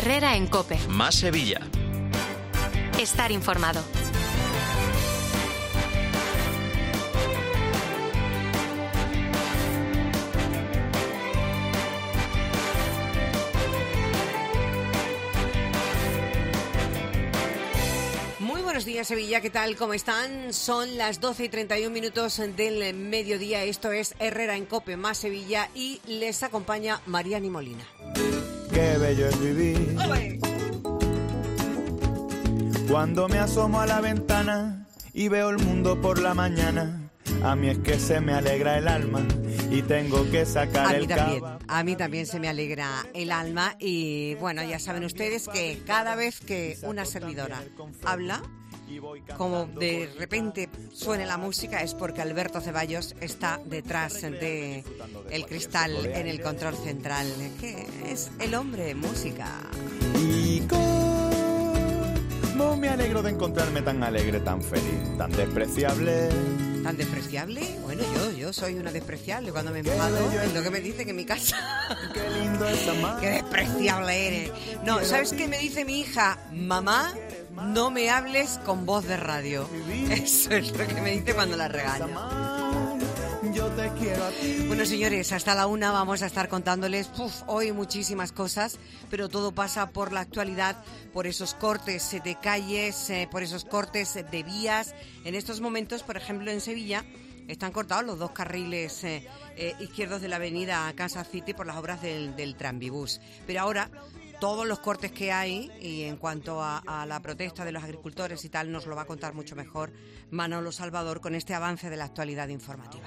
Herrera en COPE. Más Sevilla. Estar informado. Buenos días, Sevilla, ¿qué tal? ¿Cómo están? Son las 12:31 del mediodía. Esto es Herrera en COPE, Más Sevilla, y les acompaña Mariani Molina. Qué bello es vivir. ¡Olé! Cuando me asomo a la ventana y veo el mundo por la mañana, a mí es que se me alegra el alma y tengo que sacar el cava. A mí también se me alegra el alma y bueno, ya saben ustedes que cada vez que una servidora habla, como de repente suene la música, es porque Alberto Ceballos está detrás de el cristal en el control central, que es el hombre de música. Y cómo me alegro de encontrarme tan alegre, tan feliz, tan despreciable. ¿Tan despreciable? Bueno, yo soy una despreciable. Cuando me enfado es lo que me dicen en mi casa. Qué lindo es amar. Qué despreciable eres. No, ¿sabes qué me dice mi hija? Mamá, no me hables con voz de radio. Eso es lo que me dice cuando la regaño. Yo te quiero a ti. Bueno, señores, hasta la 1 vamos a estar contándoles hoy muchísimas cosas, pero todo pasa por la actualidad, por esos cortes de calles, por esos cortes de vías. En estos momentos, por ejemplo, en Sevilla, están cortados los dos carriles izquierdos de la avenida Kansas City por las obras del Tranvibús. Pero ahora todos los cortes que hay, y en cuanto a la protesta de los agricultores y tal, nos lo va a contar mucho mejor Manolo Salvador con este avance de la actualidad informativa.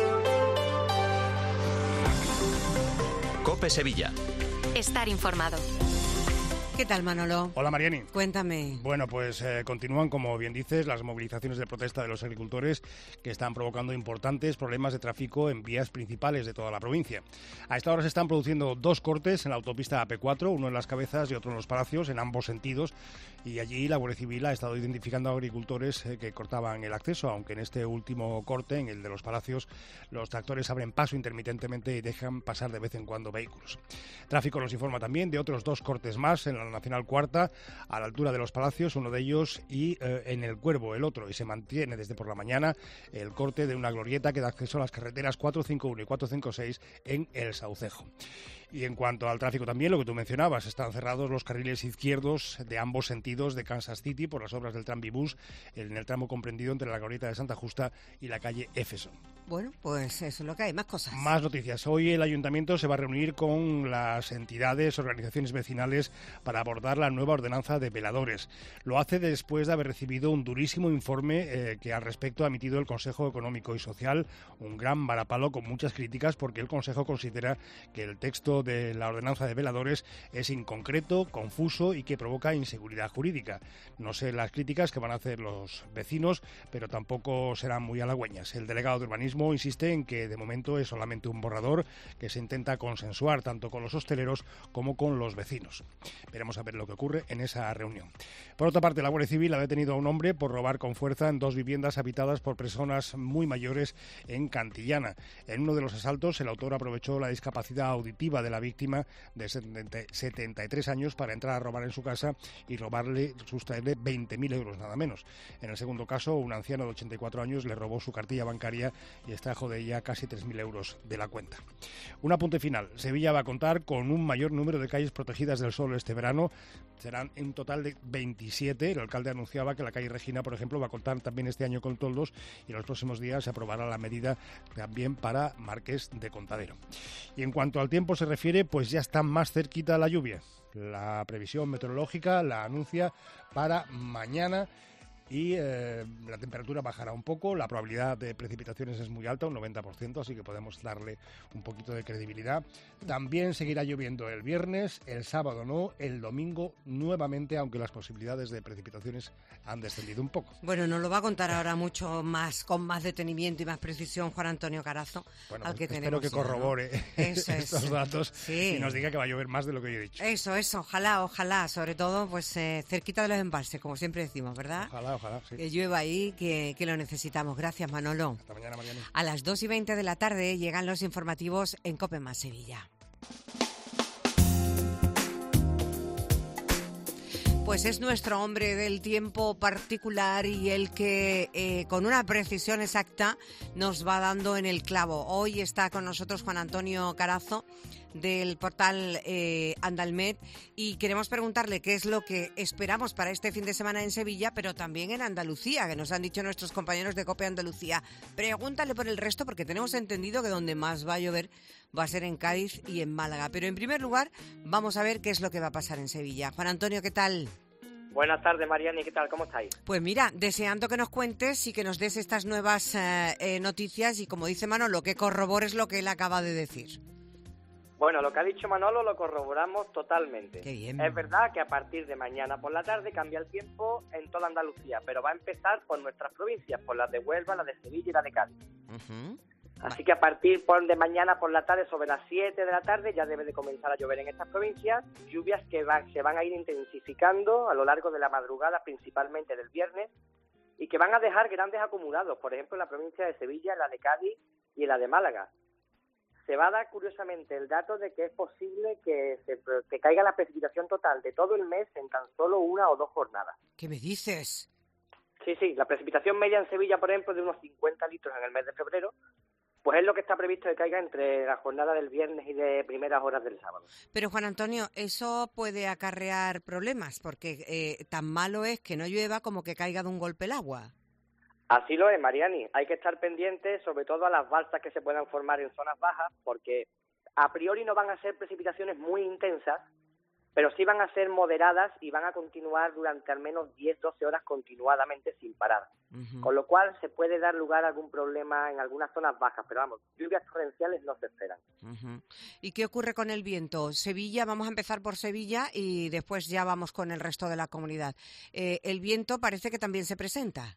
COPE Sevilla. Estar informado. ¿Qué tal, Manolo? Hola, Mariani. Cuéntame. Bueno, pues continúan, como bien dices, las movilizaciones de protesta de los agricultores que están provocando importantes problemas de tráfico en vías principales de toda la provincia. A esta hora se están produciendo dos cortes en la autopista AP4, uno en Las Cabezas y otro en Los Palacios, en ambos sentidos, y allí la Guardia Civil ha estado identificando a agricultores que cortaban el acceso, aunque en este último corte, en el de Los Palacios, los tractores abren paso intermitentemente y dejan pasar de vez en cuando vehículos. Tráfico nos informa también de otros dos cortes más en la Nacional Cuarta, a la altura de Los Palacios, uno de ellos, y en el Cuervo, el otro, y se mantiene desde por la mañana el corte de una glorieta que da acceso a las carreteras 451 y 456 en El Saucejo. Y en cuanto al tráfico también, lo que tú mencionabas, están cerrados los carriles izquierdos de ambos sentidos de Kansas City por las obras del Tranvibús en el tramo comprendido entre la glorieta de Santa Justa y la calle Éfeso. Bueno, pues eso es lo que hay, más cosas. Más noticias. Hoy el Ayuntamiento se va a reunir con las entidades, organizaciones vecinales para abordar la nueva ordenanza de veladores. Lo hace después de haber recibido un durísimo informe que al respecto ha emitido el Consejo Económico y Social, un gran varapalo con muchas críticas porque el Consejo considera que el texto de la ordenanza de veladores es inconcreto, confuso y que provoca inseguridad jurídica. No sé las críticas que van a hacer los vecinos, pero tampoco serán muy halagüeñas. El delegado de urbanismo insiste en que de momento es solamente un borrador que se intenta consensuar tanto con los hosteleros como con los vecinos. Veremos a ver lo que ocurre en esa reunión. Por otra parte, la Guardia Civil ha detenido a un hombre por robar con fuerza en dos viviendas habitadas por personas muy mayores en Cantillana. En uno de los asaltos, el autor aprovechó la discapacidad auditiva de la víctima de 73 años para entrar a robar en su casa y sustraerle 20.000 euros, nada menos. En el segundo caso, un anciano de 84 años le robó su cartilla bancaria y extrajo de ella casi 3.000 euros de la cuenta. Un apunte final. Sevilla va a contar con un mayor número de calles protegidas del sol este verano. Serán un total de 27. El alcalde anunciaba que la calle Regina, por ejemplo, va a contar también este año con toldos y en los próximos días se aprobará la medida también para Marqués de Contadero. Y en cuanto al tiempo se refiere, pues ya está más cerquita la lluvia. La previsión meteorológica la anuncia para mañana. Y la temperatura bajará un poco, la probabilidad de precipitaciones es muy alta, un 90%, así que podemos darle un poquito de credibilidad. También seguirá lloviendo el viernes, el sábado no, el domingo nuevamente, aunque las posibilidades de precipitaciones han descendido un poco. Bueno, nos lo va a contar ahora mucho más, con más detenimiento y más precisión Juan Antonio Carazo, bueno, al que espero tenemos que corrobore, ¿no? Estos datos, sí. Y nos diga que va a llover más de lo que yo he dicho. Eso, ojalá, sobre todo pues cerquita de los embalses, como siempre decimos, ¿verdad? Ojalá, sí. Que llueva ahí, que lo necesitamos. Gracias, Manolo. Hasta mañana, Mariana. A las 2:20 de la tarde llegan los informativos en COPE Más Sevilla. Pues es nuestro hombre del tiempo particular y el que con una precisión exacta nos va dando en el clavo. Hoy está con nosotros Juan Antonio Carazo del portal Andalmet y queremos preguntarle qué es lo que esperamos para este fin de semana en Sevilla, pero también en Andalucía, que nos han dicho nuestros compañeros de COPE Andalucía. Pregúntale por el resto porque tenemos entendido que donde más va a llover va a ser en Cádiz y en Málaga. Pero en primer lugar vamos a ver qué es lo que va a pasar en Sevilla. Juan Antonio, ¿qué tal? Buenas tardes, Mariani, ¿qué tal? ¿Cómo estáis? Pues mira, deseando que nos cuentes y que nos des estas nuevas noticias y, como dice Manolo, que corrobores lo que él acaba de decir. Bueno, lo que ha dicho Manolo lo corroboramos totalmente. Qué bien. Es verdad que a partir de mañana por la tarde cambia el tiempo en toda Andalucía, pero va a empezar por nuestras provincias, por las de Huelva, la de Sevilla y la de Cádiz. Uh-huh. Así que a partir de mañana por la tarde, sobre las 7 de la tarde, ya debe de comenzar a llover en estas provincias. Lluvias que se van a ir intensificando a lo largo de la madrugada, principalmente del viernes, y que van a dejar grandes acumulados, por ejemplo, en la provincia de Sevilla, en la de Cádiz y en la de Málaga. Se va a dar curiosamente el dato de que es posible que caiga la precipitación total de todo el mes en tan solo 1 o 2 jornadas. ¿Qué me dices? Sí, la precipitación media en Sevilla, por ejemplo, de unos 50 litros en el mes de febrero, pues es lo que está previsto que caiga entre la jornada del viernes y de primeras horas del sábado. Pero, Juan Antonio, eso puede acarrear problemas, porque tan malo es que no llueva como que caiga de un golpe el agua. Así lo es, Mariani. Hay que estar pendientes, sobre todo a las balsas que se puedan formar en zonas bajas, porque a priori no van a ser precipitaciones muy intensas, pero sí van a ser moderadas y van a continuar durante al menos 10-12 horas continuadamente sin parar. Uh-huh. Con lo cual se puede dar lugar a algún problema en algunas zonas bajas, pero vamos, lluvias torrenciales no se esperan. Uh-huh. ¿Y qué ocurre con el viento? Sevilla, vamos a empezar por Sevilla y después ya vamos con el resto de la comunidad. El viento parece que también se presenta.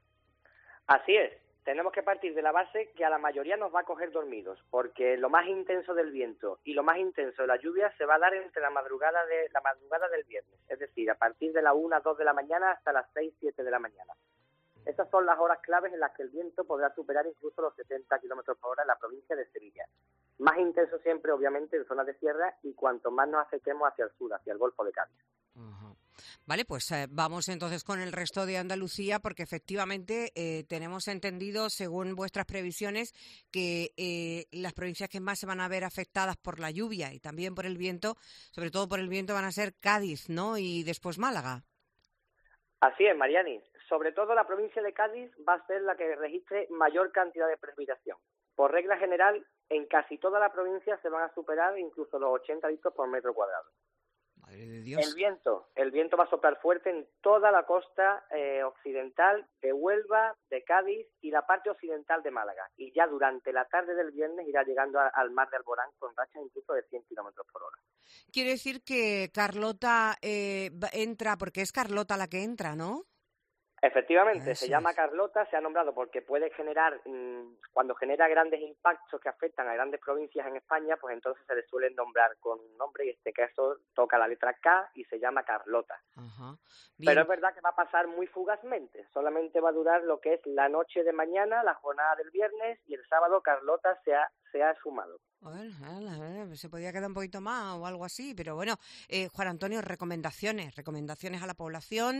Así es. Tenemos que partir de la base que a la mayoría nos va a coger dormidos, porque lo más intenso del viento y lo más intenso de la lluvia se va a dar entre la madrugada del viernes, es decir, a partir de las 1, 2 de la mañana hasta las 6, 7 de la mañana. Esas son las horas claves en las que el viento podrá superar incluso los 70 kilómetros por hora en la provincia de Sevilla. Más intenso siempre, obviamente, en zonas de sierra y cuanto más nos acerquemos hacia el sur, hacia el Golfo de Cádiz. Uh-huh. Vale, pues vamos entonces con el resto de Andalucía, porque efectivamente tenemos entendido, según vuestras previsiones, que las provincias que más se van a ver afectadas por la lluvia y también por el viento, sobre todo por el viento, van a ser Cádiz, ¿no? Y después Málaga. Así es, Mariani. Sobre todo la provincia de Cádiz va a ser la que registre mayor cantidad de precipitación. Por regla general, en casi toda la provincia se van a superar incluso los 80 litros por metro cuadrado. Madre de Dios. El viento va a soplar fuerte en toda la costa occidental de Huelva, de Cádiz y la parte occidental de Málaga. Y ya durante la tarde del viernes irá llegando al mar de Alborán con rachas incluso de 100 kilómetros por hora. Quiere decir que Carlota entra, porque es Carlota la que entra, ¿no? Efectivamente, se llama Carlota, se ha nombrado porque puede generar, cuando genera grandes impactos que afectan a grandes provincias en España, pues entonces se le suelen nombrar con un nombre y en este caso toca la letra K y se llama Carlota. Ajá. Pero es verdad que va a pasar muy fugazmente, solamente va a durar lo que es la noche de mañana, la jornada del viernes y el sábado Carlota se ha sumado. Bueno, se podía quedar un poquito más o algo así, pero bueno, Juan Antonio, recomendaciones a la población,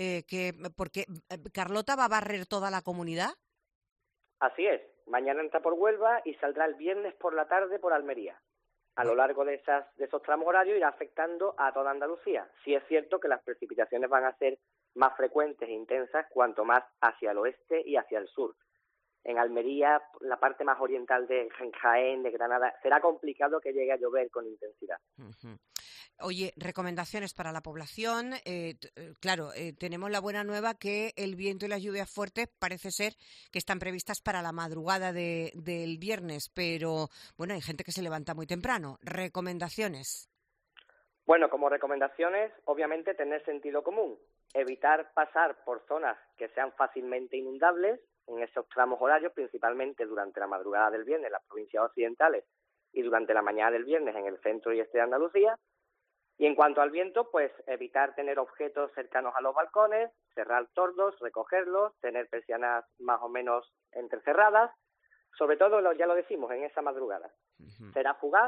porque Carlota va a barrer toda la comunidad. Así es, mañana entra por Huelva y saldrá el viernes por la tarde por Almería. A lo largo de esos tramos horarios irá afectando a toda Andalucía. Sí es cierto que las precipitaciones van a ser más frecuentes e intensas cuanto más hacia el oeste y hacia el sur. En Almería, la parte más oriental de Jaén, de Granada, será complicado que llegue a llover con intensidad. Uh-huh. Oye, recomendaciones para la población. Tenemos la buena nueva que el viento y las lluvias fuertes parece ser que están previstas para la madrugada del viernes, pero bueno, hay gente que se levanta muy temprano. Recomendaciones. Bueno, como recomendaciones, obviamente tener sentido común. Evitar pasar por zonas que sean fácilmente inundables en esos tramos horarios, principalmente durante la madrugada del viernes en las provincias occidentales y durante la mañana del viernes en el centro y este de Andalucía. Y en cuanto al viento, pues evitar tener objetos cercanos a los balcones, cerrar tordos, recogerlos, tener persianas más o menos entrecerradas, sobre todo, ya lo decimos, en esa madrugada. Uh-huh. Será fugaz,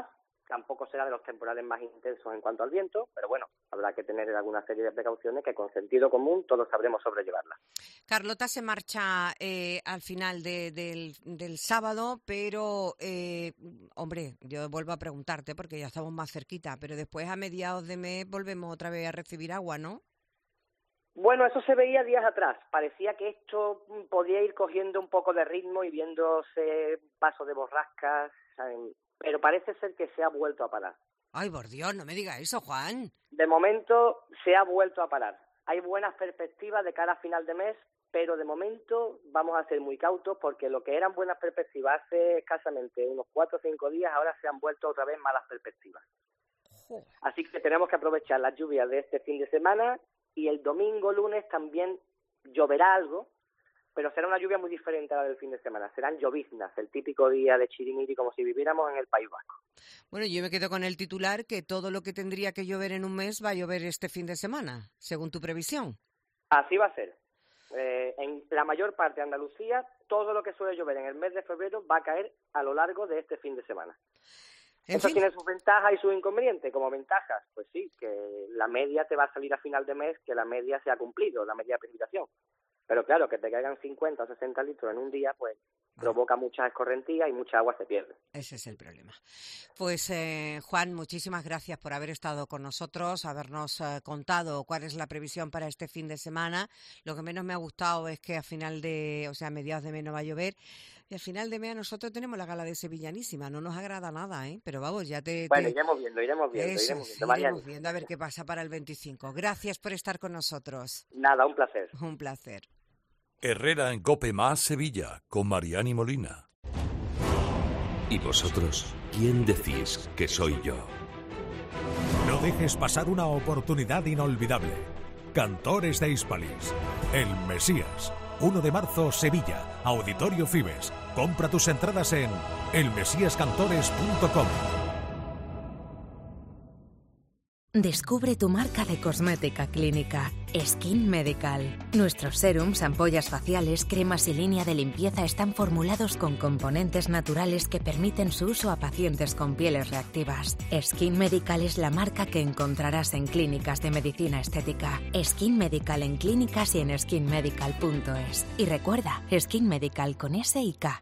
tampoco será de los temporales más intensos en cuanto al viento, pero bueno, habrá que tener alguna serie de precauciones que con sentido común todos sabremos sobrellevarlas. Carlota se marcha al final del sábado, pero, hombre, yo vuelvo a preguntarte porque ya estamos más cerquita, pero después a mediados de mes volvemos otra vez a recibir agua, ¿no? Bueno, eso se veía días atrás. Parecía que esto podía ir cogiendo un poco de ritmo y viéndose paso de borrascas, ¿saben? Pero parece ser que se ha vuelto a parar. Ay, por Dios, no me digas eso, Juan. De momento se ha vuelto a parar. Hay buenas perspectivas de cara a final de mes, pero de momento vamos a ser muy cautos porque lo que eran buenas perspectivas hace escasamente unos 4 o 5 días, ahora se han vuelto otra vez malas perspectivas. Joder. Así que tenemos que aprovechar las lluvias de este fin de semana y el domingo, lunes también lloverá algo, pero será una lluvia muy diferente a la del fin de semana. Serán lloviznas, el típico día de chirimiri, como si viviéramos en el País Vasco. Bueno, yo me quedo con el titular que todo lo que tendría que llover en un mes va a llover este fin de semana, según tu previsión. Así va a ser. En la mayor parte de Andalucía, todo lo que suele llover en el mes de febrero va a caer a lo largo de este fin de semana. Eso tiene sus ventajas y sus inconvenientes. Como ventajas, pues sí, que la media te va a salir a final de mes, que la media se ha cumplido, la media de precipitación. Pero claro, que te caigan 50 o 60 litros en un día, pues provoca muchas escorrentías y mucha agua se pierde. Ese es el problema. Pues Juan, muchísimas gracias por haber estado con nosotros, habernos contado cuál es la previsión para este fin de semana. Lo que menos me ha gustado es que a mediados de mes no va a llover. Y al final de mes nosotros tenemos la gala de Sevillanísima. No nos agrada nada, ¿eh? Pero vamos, Bueno, iremos viendo, iremos viendo a ver qué pasa para el 25. Gracias por estar con nosotros. Nada, un placer. Un placer. Herrera en COPE más Sevilla, con Mariani Molina. ¿Y vosotros, quién decís que soy yo? No dejes pasar una oportunidad inolvidable. Cantores de Hispalis. El Mesías. 1 de marzo, Sevilla. Auditorio Fibes. Compra tus entradas en elmesiascantores.com. Descubre tu marca de cosmética clínica, Skin Medical. Nuestros serums, ampollas faciales, cremas y línea de limpieza están formulados con componentes naturales que permiten su uso a pacientes con pieles reactivas. Skin Medical es la marca que encontrarás en clínicas de medicina estética. Skin Medical en clínicas y en skinmedical.es. Y recuerda, Skin Medical con S y K.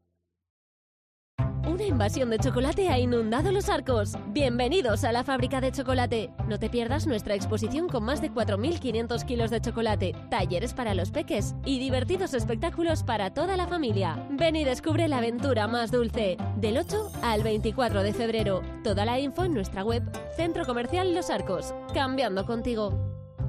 Una invasión de chocolate ha inundado Los Arcos. Bienvenidos a la fábrica de chocolate. No te pierdas nuestra exposición con más de 4.500 kilos de chocolate, talleres para los peques y divertidos espectáculos para toda la familia. Ven y descubre la aventura más dulce. Del 8 al 24 de febrero. Toda la info en nuestra web, Centro Comercial Los Arcos. Cambiando contigo.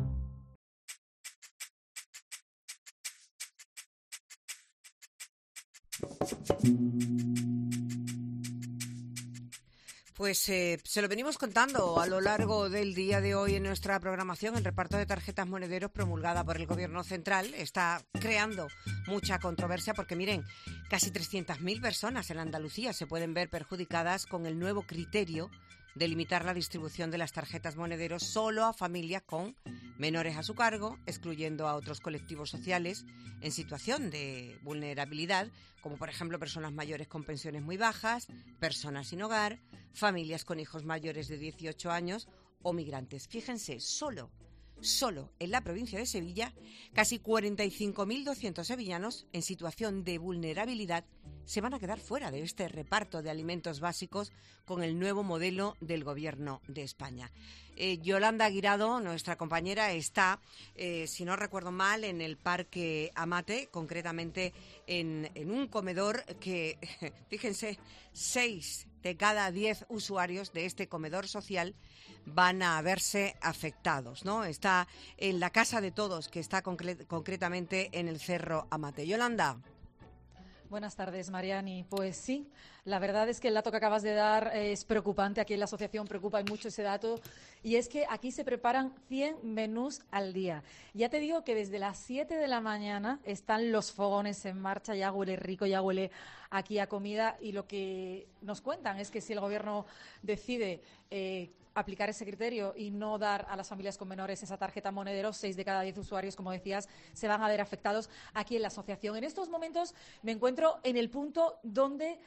Pues se lo venimos contando a lo largo del día de hoy en nuestra programación. El reparto de tarjetas monederos promulgada por el Gobierno Central está creando mucha controversia porque, miren, casi 300.000 personas en Andalucía se pueden ver perjudicadas con el nuevo criterio de limitar la distribución de las tarjetas monederos solo a familias con menores a su cargo, excluyendo a otros colectivos sociales en situación de vulnerabilidad, como por ejemplo personas mayores con pensiones muy bajas, personas sin hogar, familias con hijos mayores de 18 años o migrantes. Fíjense, solo en la provincia de Sevilla, casi 45.200 sevillanos en situación de vulnerabilidad se van a quedar fuera de este reparto de alimentos básicos con el nuevo modelo del Gobierno de España. Yolanda Guirado, nuestra compañera, está, si no recuerdo mal, en el Parque Amate, concretamente en un comedor que, fíjense, 6 de cada 10 usuarios de este comedor social van a verse afectados, ¿no? Está en la Casa de Todos, que está concretamente en el Cerro Amate. Yolanda. Buenas tardes, Mariani. Pues sí, la verdad es que el dato que acabas de dar es preocupante. Aquí en la asociación preocupa mucho ese dato. Y es que aquí se preparan 100 menús al día. Ya te digo que desde las 7 de la mañana están los fogones en marcha. Ya huele rico, ya huele aquí a comida. Y lo que nos cuentan es que si el Gobierno decide aplicar ese criterio y no dar a las familias con menores esa tarjeta monedero, 6 de cada 10 usuarios, como decías, se van a ver afectados aquí en la asociación. En estos momentos me encuentro en el punto donde se organiza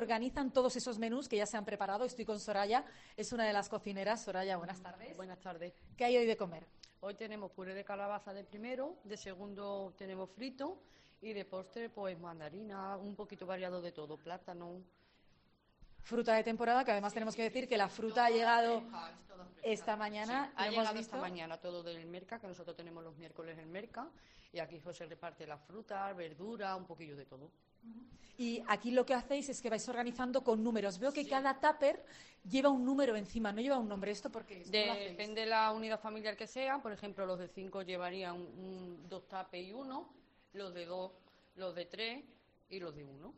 organizan todos esos menús que ya se han preparado? Estoy con Soraya, es una de las cocineras. Soraya, buenas tardes. Buenas tardes. ¿Qué hay hoy de comer? Hoy tenemos puré de calabaza de primero, de segundo tenemos frito y de postre pues mandarina, un poquito variado de todo, plátano. Fruta de temporada, que además tenemos que decir que la fruta ha llegado esta mañana. Sí, ha llegado esta mañana todo del Merca, que nosotros tenemos los miércoles el Merca, y aquí pues se reparte la fruta, verdura, un poquillo de todo. Y aquí lo que hacéis es que vais organizando con números. Veo que cada tupper lleva un número encima, no lleva un nombre. ¿Esto por qué? Depende de la unidad familiar que sea. Por ejemplo, los de 5 llevarían 2 tuppers y 1, los de 2, los de 3 y los de 1.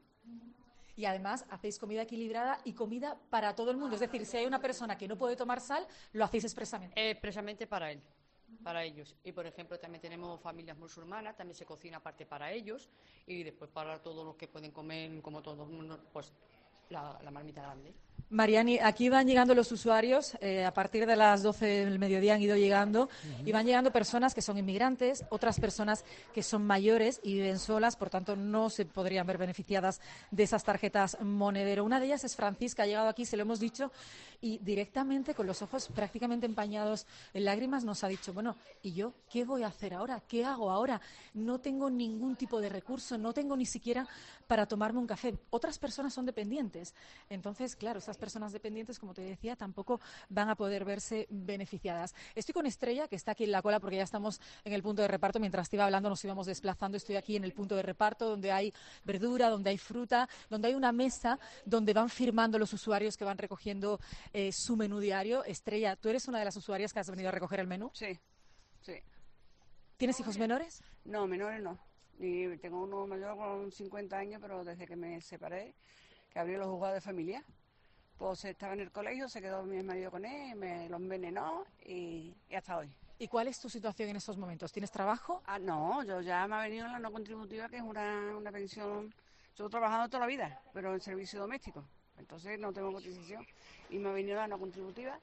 Y además hacéis comida equilibrada y comida para todo el mundo. Es decir, si hay una persona que no puede tomar sal, lo hacéis expresamente. Expresamente para él, para ellos. Y, por ejemplo, también tenemos familias musulmanas, también se cocina aparte para ellos. Y después para todos los que pueden comer, como todo el mundo, pues la marmita grande. Mariani, aquí van llegando los usuarios, a partir de las 12 del mediodía han ido llegando, y van llegando personas que son inmigrantes, otras personas que son mayores y viven solas, por tanto no se podrían ver beneficiadas de esas tarjetas Monedero. Una de ellas es Francisca, ha llegado aquí, se lo hemos dicho, y directamente con los ojos prácticamente empañados en lágrimas nos ha dicho, bueno, ¿y yo qué voy a hacer ahora? ¿Qué hago ahora? No tengo ningún tipo de recurso, no tengo ni siquiera para tomarme un café. Otras personas son dependientes. Entonces, claro, esas personas dependientes, como te decía, tampoco van a poder verse beneficiadas. Estoy con Estrella, que está aquí en la cola porque ya estamos en el punto de reparto. Mientras te iba hablando nos íbamos desplazando. Estoy aquí en el punto de reparto donde hay verdura, donde hay fruta, donde hay una mesa donde van firmando los usuarios que van recogiendo su menú diario. Estrella, ¿tú eres una de las usuarias que has venido a recoger el menú? Sí, sí. ¿Tienes hijos menores? No, menores no. Y tengo uno mayor con 50 años, pero desde que me separé, que abrí los juzgados de familia, pues estaba en el colegio, se quedó mi marido con él, me lo envenenó y hasta hoy. ¿Y cuál es tu situación en estos momentos? ¿Tienes trabajo? No, yo ya me ha venido la no contributiva, que es una pensión. Yo he trabajado toda la vida, pero en servicio doméstico, entonces no tengo cotización. Y me ha venido la no contributiva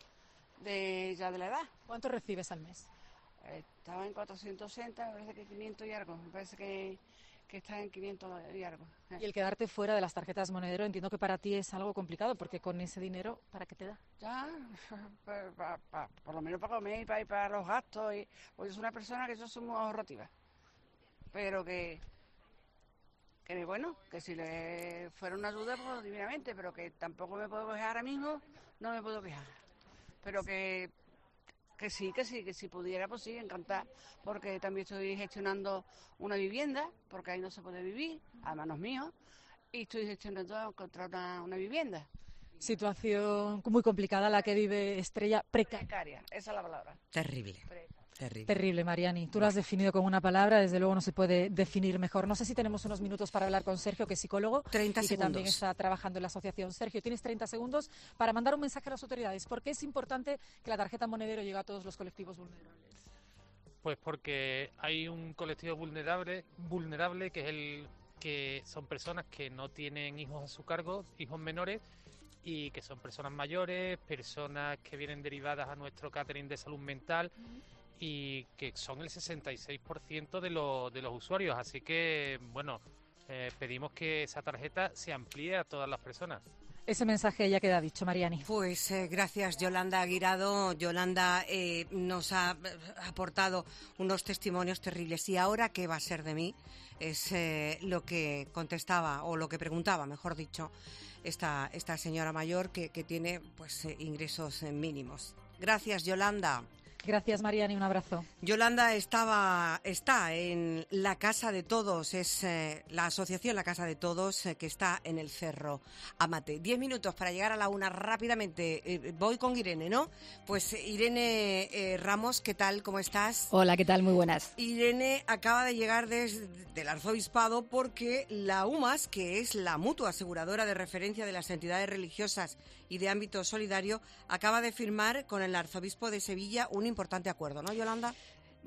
ya de la edad. ¿Cuánto recibes al mes? Estaba en 460, me parece que 500 y algo. Me parece que está en 500 y algo. Y el quedarte fuera de las tarjetas Monedero, entiendo que para ti es algo complicado, porque con ese dinero, ¿para qué te da? Ya, por lo menos para comer y para los gastos. Pues es una persona que yo soy muy ahorrativa. Pero que bueno, que si le fuera una ayuda, pues divinamente, pero que tampoco me puedo quejar ahora mismo, no me puedo quejar. Pero que si pudiera, pues sí, encantar, porque también estoy gestionando una vivienda, porque ahí no se puede vivir, a manos mías, y estoy gestionando contra una vivienda. Situación muy complicada la que vive Estrella, precaria, esa es la palabra. Terrible. Terrible, Mariani. Tú lo has definido con una palabra, desde luego no se puede definir mejor. No sé si tenemos unos minutos para hablar con Sergio, que es psicólogo 30 y que segundos. también está trabajando en la asociación. Sergio, tienes 30 segundos para mandar un mensaje a las autoridades. ¿Por qué es importante que la tarjeta Monedero llegue a todos los colectivos vulnerables? Pues porque hay un colectivo vulnerable que son personas que no tienen hijos a su cargo, hijos menores, y que son personas mayores, personas que vienen derivadas a nuestro catering de salud mental, y que son el 66% de los usuarios. Así que, bueno, pedimos que esa tarjeta se amplíe a todas las personas. Ese mensaje ya queda dicho, Mariani. Pues gracias, Yolanda Guirado. Yolanda nos ha aportado unos testimonios terribles. ¿Y ahora qué va a ser de mí? Es lo que contestaba, o lo que preguntaba, mejor dicho, esta señora mayor que tiene pues ingresos mínimos. Gracias, Yolanda. Gracias, Mariani, un abrazo. Yolanda está en La Casa de Todos, es la asociación La Casa de Todos que está en el Cerro Amate. 10 minutos para llegar a la 1 rápidamente. Voy con Irene, ¿no? Pues Irene Ramos, ¿qué tal? ¿Cómo estás? Hola, ¿qué tal? Muy buenas. Irene acaba de llegar desde el Arzobispado porque la UMAS, que es la mutua aseguradora de referencia de las entidades religiosas y de ámbito solidario, acaba de firmar con el Arzobispo de Sevilla un importante acuerdo, ¿no, Yolanda?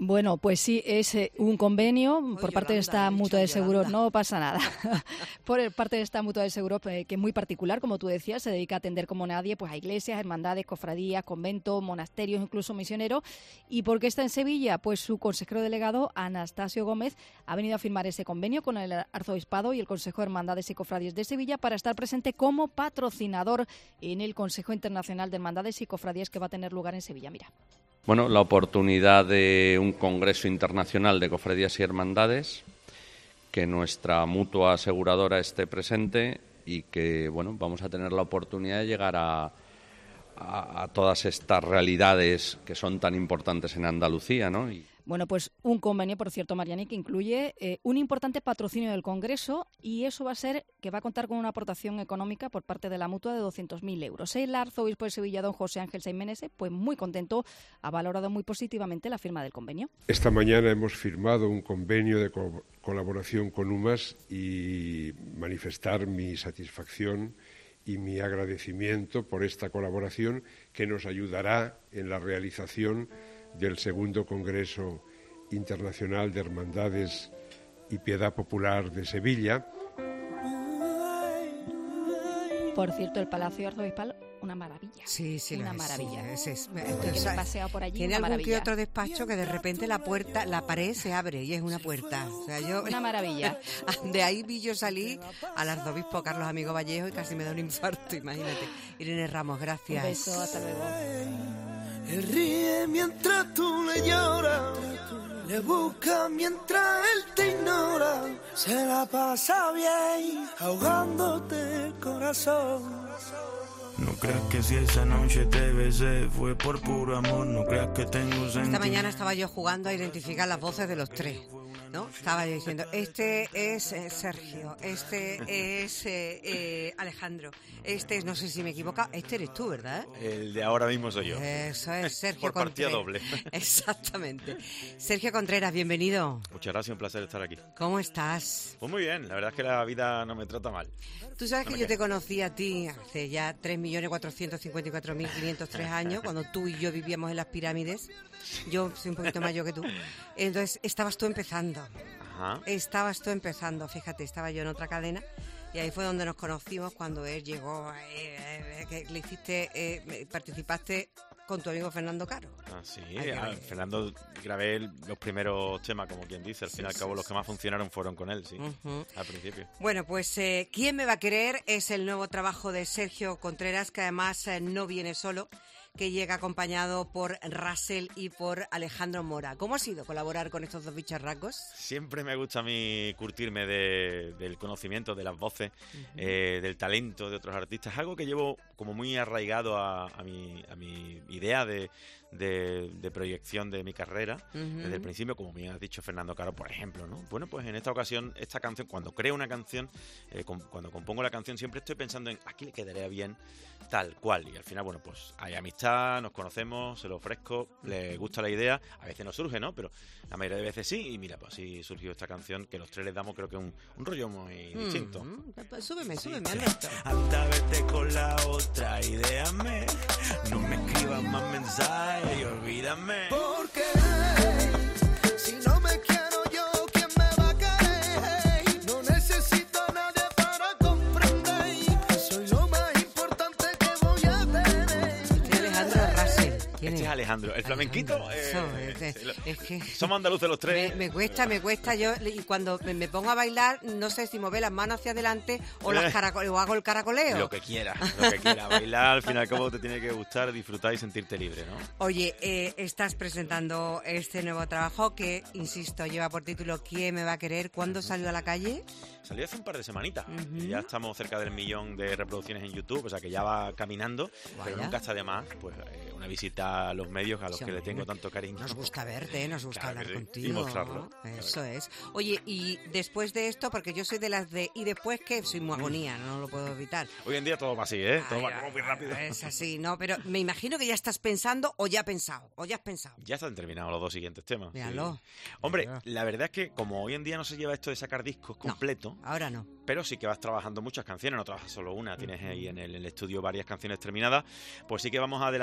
Bueno, pues sí, es un convenio por parte de esta mutua de seguros, no pasa nada, por parte de esta mutua de seguros que es muy particular, como tú decías, se dedica a atender como nadie pues a iglesias, hermandades, cofradías, conventos, monasterios, incluso misioneros. ¿Y por qué está en Sevilla? Pues su consejero delegado, Anastasio Gómez, ha venido a firmar ese convenio con el Arzobispado y el Consejo de Hermandades y Cofradías de Sevilla para estar presente como patrocinador en el Consejo Internacional de Hermandades y Cofradías que va a tener lugar en Sevilla. Mira. Bueno, la oportunidad de un congreso internacional de cofradías y hermandades, que nuestra mutua aseguradora esté presente y que, bueno, vamos a tener la oportunidad de llegar a todas estas realidades que son tan importantes en Andalucía, ¿no? Bueno, pues un convenio, por cierto, Mariani, que incluye un importante patrocinio del Congreso, y eso va a ser que va a contar con una aportación económica por parte de la mutua de 200.000 euros. El arzobispo de Sevilla, don José Ángel Saimenese, pues muy contento, ha valorado muy positivamente la firma del convenio. Esta mañana hemos firmado un convenio de colaboración con UMAS y manifestar mi satisfacción y mi agradecimiento por esta colaboración que nos ayudará en la realización del segundo Congreso Internacional de Hermandades y Piedad Popular de Sevilla. Por cierto, el Palacio Arzobispal, una maravilla. Sí, una maravilla. Sí, que me he paseado por allí. Tiene una algún maravilla. que otro despacho que de repente la pared se abre y es una puerta. O sea, una maravilla. De ahí vi yo salir al arzobispo Carlos Amigo Vallejo y casi me da un infarto, imagínate. Irene Ramos, gracias. Un beso, hasta luego. Él ríe mientras tú le lloras, le busca mientras él te ignora, se la pasa bien ahogándote el corazón. No creas que si esa noche te besé fue por puro amor, no creas que tengo sentido. Esta mañana estaba yo jugando a identificar las voces de los tres, ¿no? Estaba yo diciendo, este es Sergio, este es Alejandro, este es, no sé si me equivoco, este eres tú, ¿verdad? El de ahora mismo soy yo. Eso es, Sergio por partida Contreras. doble. Exactamente. Sergio Contreras, bienvenido. Muchas gracias, un placer estar aquí. ¿Cómo estás? Pues muy bien, la verdad es que la vida no me trata mal. Tú sabes que yo te conocí a ti hace ya 3.454.503 años, cuando tú y yo vivíamos en las pirámides. Yo soy un poquito mayor que tú. Entonces, estabas tú empezando. Ajá. Estabas tú empezando, fíjate, estaba yo en otra cadena. Y ahí fue donde nos conocimos, cuando él llegó, que le hiciste, participaste con tu amigo Fernando Caro. Ah, sí, Fernando grabé los primeros temas, como quien dice, al fin y al cabo los que más funcionaron fueron con él, sí, al principio. Bueno, pues ¿Quién me va a querer? Es el nuevo trabajo de Sergio Contreras, que además no viene solo, que llega acompañado por Russell y por Alejandro Mora. ¿Cómo ha sido colaborar con estos dos bicharracos? Siempre me gusta a mí curtirme del conocimiento, de las voces, del talento de otros artistas. Algo que llevo como muy arraigado a mi idea de proyección de mi carrera desde el principio, como bien has dicho Fernando Caro, por ejemplo, ¿no? Bueno, pues en esta ocasión, esta canción, cuando creo una canción, cuando compongo la canción, siempre estoy pensando en aquí le quedaría bien tal cual, y al final, bueno, pues hay amistad, nos conocemos, se lo ofrezco, le gusta la idea, a veces no surge, ¿no? Pero la mayoría de veces sí, y mira, pues así surgió esta canción que los tres les damos, creo que un rollo muy distinto. Súbeme, Alberto. Anda, vete con la otra, idéame, no me escribas más mensajes y olvídame. Porque si no me quiero yo, ¿quién me va a querer? No necesito a nadie para comprender, soy lo más importante que voy a tener. Este es Alejandro Russell. Este es Alejandro, el flamenquito. Es que somos andaluces los tres. Me cuesta yo, y cuando me pongo a bailar, no sé si mover las manos hacia adelante o o hago el caracoleo. Lo que quiera. Bailar, al fin y al cabo te tiene que gustar, disfrutar y sentirte libre, ¿no? Oye, estás presentando este nuevo trabajo que, insisto, lleva por título ¿Quién me va a querer? ¿Cuándo salió a la calle? Salió hace un par de semanitas. Ya estamos cerca del 1.000.000 de reproducciones en YouTube, o sea que ya va caminando. Pero nunca está de más, pues una visita a los medios a los que le tengo tanto cariño. Nos gusta verte, nos gusta hablar contigo. Y mostrarlo. Eso es. Oye, y después de esto, porque yo soy de las de ¿y después qué? Soy muy agonía, no lo puedo evitar. Hoy en día todo va así, todo va como muy rápido. Es así, no, pero me imagino que ya estás pensando o ya has pensado. Ya están terminados los dos siguientes temas. Míralo. Sí. Hombre, la verdad es que como hoy en día no se lleva esto de sacar discos completos. No, ahora no. Pero sí que vas trabajando muchas canciones, no trabajas solo una, tienes ahí en el estudio varias canciones terminadas, pues sí que vamos a adelantar un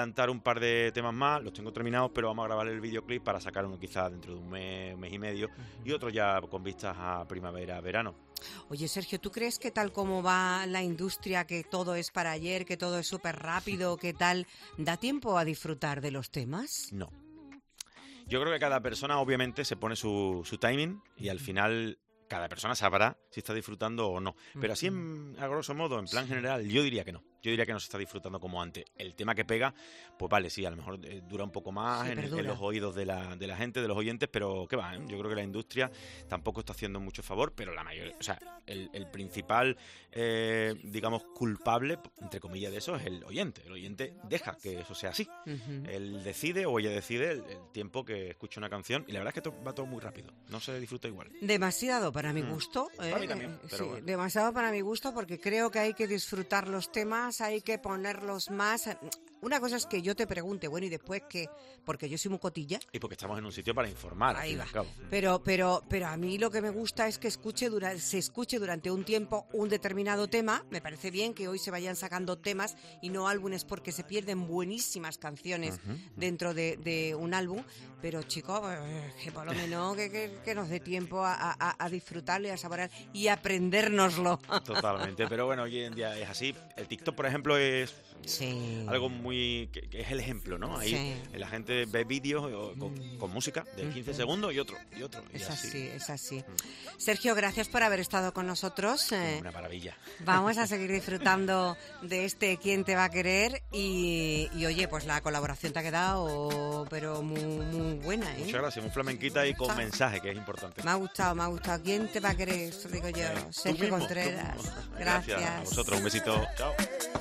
par de temas más, los tengo terminados, pero vamos a grabar el videoclip para sacar uno quizás dentro de un mes y medio, y otro ya con vistas a primavera, verano. Oye, Sergio, ¿tú crees que tal como va la industria, que todo es para ayer, que todo es súper rápido, que tal, da tiempo a disfrutar de los temas? No. Yo creo que cada persona obviamente se pone su timing y al final cada persona sabrá si está disfrutando o no. Pero así, a grosso modo, en plan general, yo diría que no. Yo diría que no se está disfrutando como antes. El tema que pega, pues vale, sí, a lo mejor dura un poco más en los oídos de la gente, de los oyentes, pero ¿qué va? Yo creo que la industria tampoco está haciendo mucho favor, pero la mayoría, o sea, el principal, digamos, culpable, entre comillas, de eso es el oyente. El oyente deja que eso sea así. Él decide o ella decide el tiempo que escucha una canción y la verdad es que va todo muy rápido. No se disfruta igual. Demasiado para mi gusto. Para mí también, pero sí, bueno. Demasiado para mi gusto porque creo que hay que disfrutar los temas, hay que ponerlos más. Una cosa es que yo te pregunte, bueno, ¿y después qué? Porque yo soy muy cotilla. Y porque estamos en un sitio para informar, Ahí al fin y va. al cabo. Pero a mí lo que me gusta es que se escuche durante un tiempo un determinado tema. Me parece bien que hoy se vayan sacando temas y no álbumes porque se pierden buenísimas canciones dentro de un álbum. Pero, chicos, que por lo menos que nos dé tiempo a disfrutarlo y a saborear y aprendérnoslo. Totalmente, pero bueno, hoy en día es así. El TikTok, por ejemplo, es algo muy... que es el ejemplo, ¿no? Ahí la gente ve vídeos con música de 15 segundos y otro. Es así. Sergio, gracias por haber estado con nosotros. Una maravilla. Vamos a seguir disfrutando de este ¿Quién te va a querer? Y oye, pues la colaboración te ha quedado, pero muy buena, ¿eh? Muchas gracias, muy flamenquita y con mensaje, que es importante. Me ha gustado. ¿Quién te va a querer? Eso digo yo. Sergio Contreras. Gracias. A vosotros, un besito. Chao.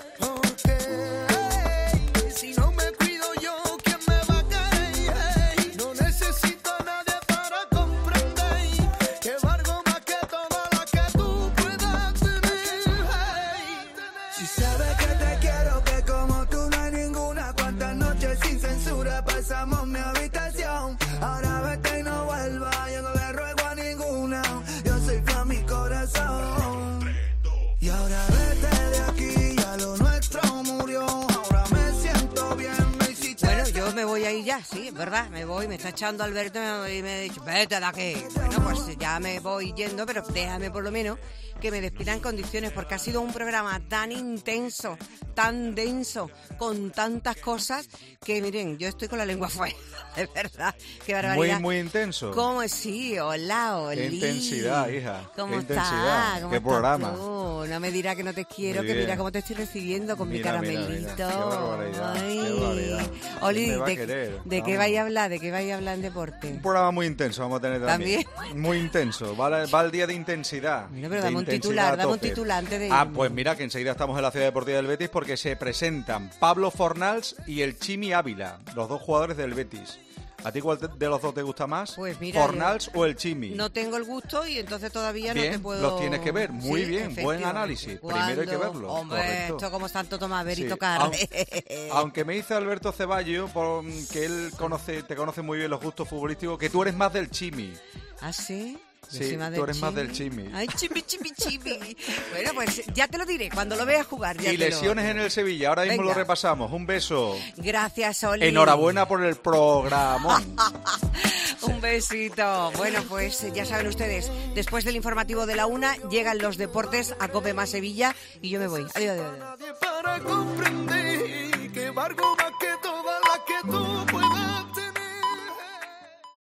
Si no me cuido yo, ¿quién me va a querer? No necesito a nadie para comprender que valgo más que toda la que tú puedas tener. Si sabes que te quiero, que como tú no hay ninguna. Cuántas noches sin censura pasamos mi habitación. Ahora vete y no vuelva, yo no le ruego a ninguna. Yo soy fiel a mi corazón. Y ahora vete de aquí, ya lo nuestro murió. Ahora me siento bien, me hiciste. Bueno, yo me voy ahí ya, sí, es verdad, me voy, me está echando Alberto y me ha dicho, vete de aquí. Bueno, pues ya me voy yendo, pero déjame por lo menos que me despida en condiciones, porque ha sido un programa tan intenso, tan denso, con tantas cosas, que miren, yo estoy con la lengua fuera, de verdad, qué barbaridad. Muy intenso. ¿Cómo? Sí, hola. Qué intensidad, hija. ¿Cómo Qué estás? intensidad. ¿Cómo Qué estás programa. tú? No me dirá que no te quiero, Muy que mira bien. cómo te estoy recibiendo con mi caramelito. Mira. Qué barbaridad. Ay. Qué barbaridad. Oli, Me va a querer. ¿de qué vais a hablar? ¿De qué vais a hablar en deporte? Un programa muy intenso vamos a tener también. Muy intenso. Va el día de intensidad. Mira, pero De dame un intensidad titular, a dame un tope. titular antes de Ah, irme. pues mira que enseguida estamos en la Ciudad Deportiva del Betis porque se presentan Pablo Fornals y el Chimi Ávila, los dos jugadores del Betis. ¿A ti cuál de los dos te gusta más? Pues mira, ¿Fornals o el Chimi? No tengo el gusto y entonces todavía Bien, no te puedo... los tienes que ver. Muy Sí, bien, buen efectivamente. análisis. ¿Cuándo? Primero hay que verlo. Hombre, correcto. esto como Santo Tomás, ver y Sí, tocar. Aunque me dice Alberto Ceballos, que él te conoce muy bien los gustos futbolísticos, que tú eres más del Chimi. ¿Ah, sí? Yo Sí, soy más tú del eres más del Chimi. Chimi. Ay, Chimi. Bueno, pues ya te lo diré, cuando lo veas jugar. Ya Y te lo- lesiones en el Sevilla, ahora mismo Venga. lo repasamos. Un beso. Gracias, Oli. Enhorabuena por el programón. Un besito. Bueno, pues ya saben ustedes, después del informativo de la 1 llegan los deportes a COPE más Sevilla y yo me voy. Adiós. Para comprender que valgo